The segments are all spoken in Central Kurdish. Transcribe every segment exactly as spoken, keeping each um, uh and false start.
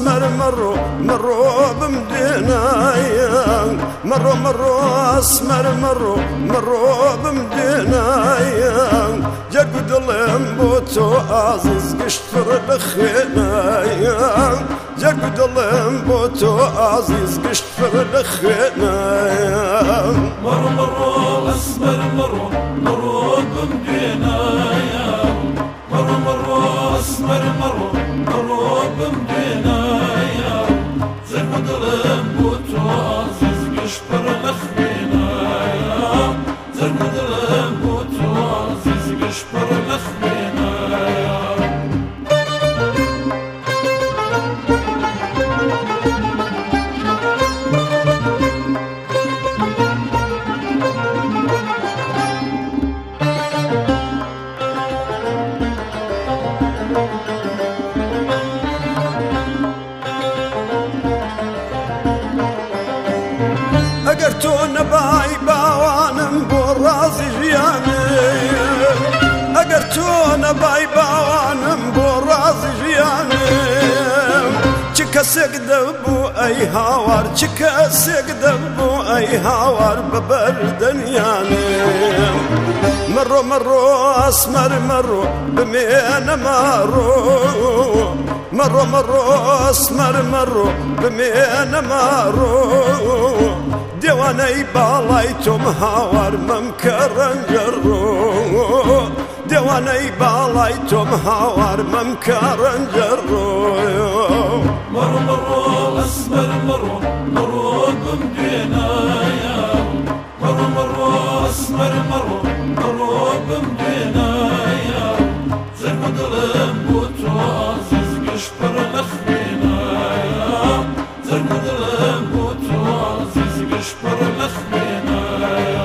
أسمر مرو مرو بمدينايا مرو مرو أسمر مرو مرو بمدينايا جرقد اللمبوتو عزيز قشتر لخينايا جرقد اللمبوتو عزيز قشتر لخينايا مرو مرو أسمر مرو مرو بمدينايا مرو مرو أسمر مرو مرو بمدينايا جرقد اللمبوتو عزيز قشتر لخينايا جرقد اللمبوتو عزيز قشتر لخينايا أقرتون باي باوانم برازي جياني أقرتون باي باوانم برازي جياني چكسك دبو أي هاوار چكسك دبو أي هاوار ببردن يعني مرو مرو أسمر مرو بمين مرو مرو مرو أسمر مرو بمين مرو ديواني بالايتم هاوار ممكرن جرو ديواني بالايتم هاوار ممكرن جرو مرو مرو أسمر مرو مرو بمدينايا مرو مرو أسمر مرو مرو بمدينايا جرقد اللمبوتو عزيز قشتر لخينايا جرقد اللمبوتو عزيز قشتر لخينايا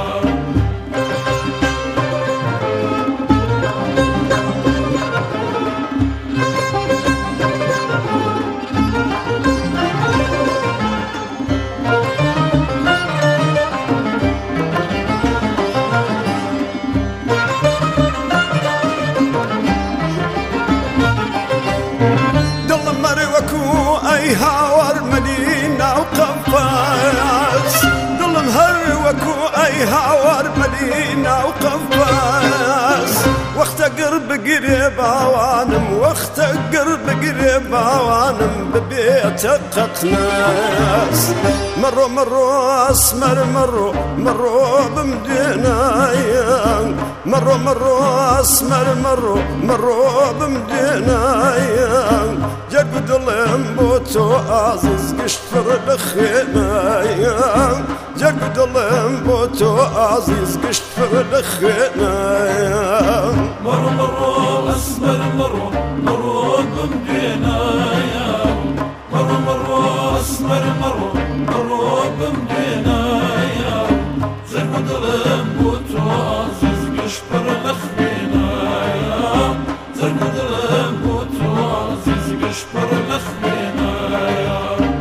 أي هاور مدينة وقفاز ظلم هروكو أي هاور مدينة وقفاز وقت قرب قريب عوانم وقت قرب قريب عوانم ببيت قطناس مرو مرو أسمر مرو مرو بمدينايا مرو مرو أسمر مرو مرو بمدينايا جرقد اللمبوتو عزيز قشتر لخينايا جرقد اللمبوتو عزيز قشتر لخينايا مرو مرو أسمر مرو مرو بمدينايا مرو مرو أسمر مرو مرو بمدينايا جرقد اللمبوتو عزيز قشتر لخينايا جرقد اللمبوتو عزيز قشتر لخينايا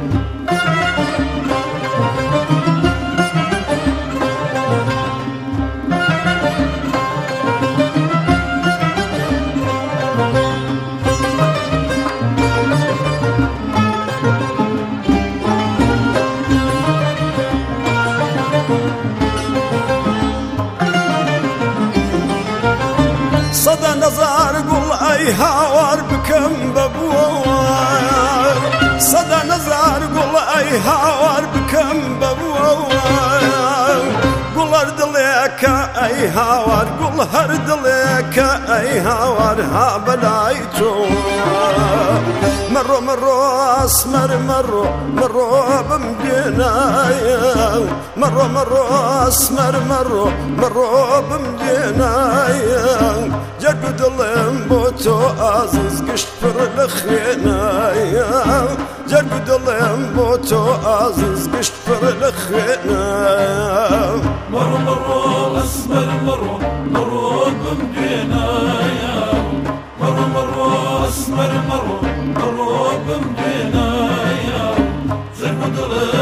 صدى نزار قول أي هاور بكم ببوار صدى نزار قول أي هاور بكم ببوار قول هرد لك أي هاور قول هرد لك أي هاور ها بلايتو مرو مرو أسمر مرو مرو بمدينايا مرو مرو أسمر مرو مرو بمدينايا جرقد اللمبوتو عزيز قشتر لخينايا جرقد اللمبوتو عزيز قشتر لخينايا مرو مرو أسمر مرو مرو بمدينايا مرو مرو أسمر مرو مرو بمدينايا جرقد